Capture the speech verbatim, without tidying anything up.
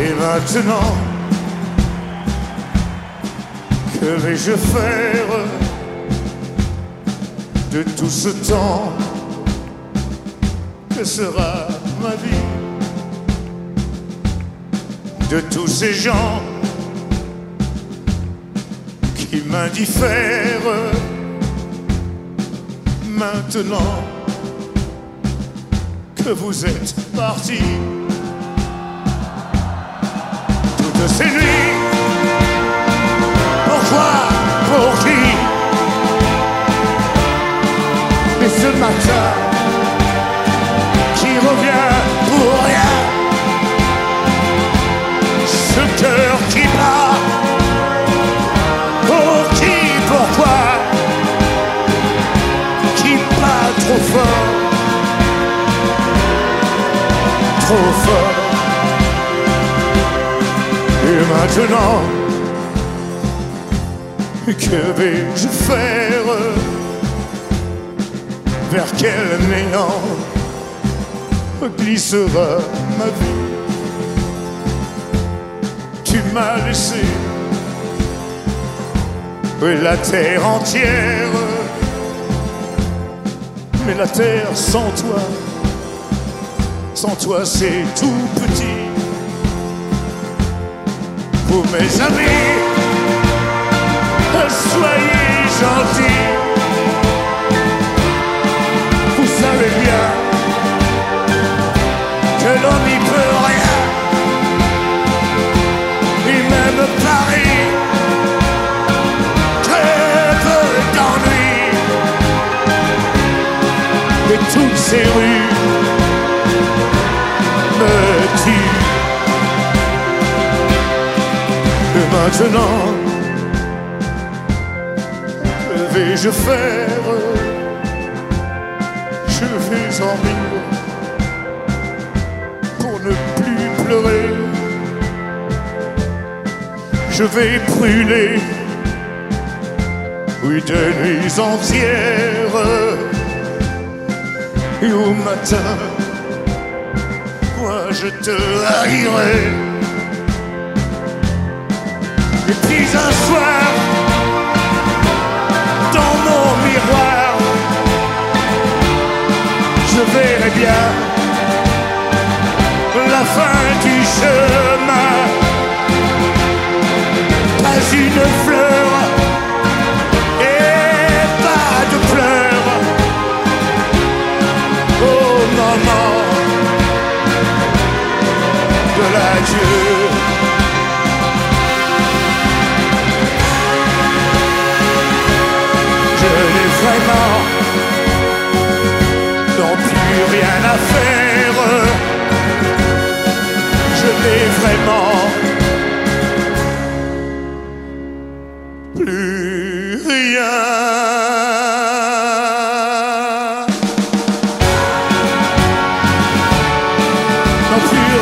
Et maintenant, que vais-je faire de tout ce temps? Que sera ma vie de tous ces gens qui m'indiffèrent? Maintenant que vous êtes partis, toutes ces nuits, pourquoi, pour qui? Et ce matin qui revient pour rien, ce cœur qui bat, pour qui, pourquoi, qui bat trop fort, trop fort. Et maintenant, que vais-je faire? Vers quel néant glissera ma vie? Tu m'as laissé la terre entière, mais la terre sans toi, sans toi c'est tout petit. Vous mes amis, soyez gentils. Vous savez bien que l'on n'y peut rien. Et même Paris crève d'ennui. Et toutes ces rues me tuent. Et maintenant, que vais-je faire? Je vais en rire pour ne plus pleurer. Je vais brûler, oui, de nuits entières. Et au matin, moi je te haïrai. Et puis un soir, dans mon miroir, je verrai bien la fin du chemin. Pas une fleur et pas de pleurs au moment de l'adieu. Je n'ai vraiment non plus rien à faire. Je n'ai vraiment plus rien. Non plus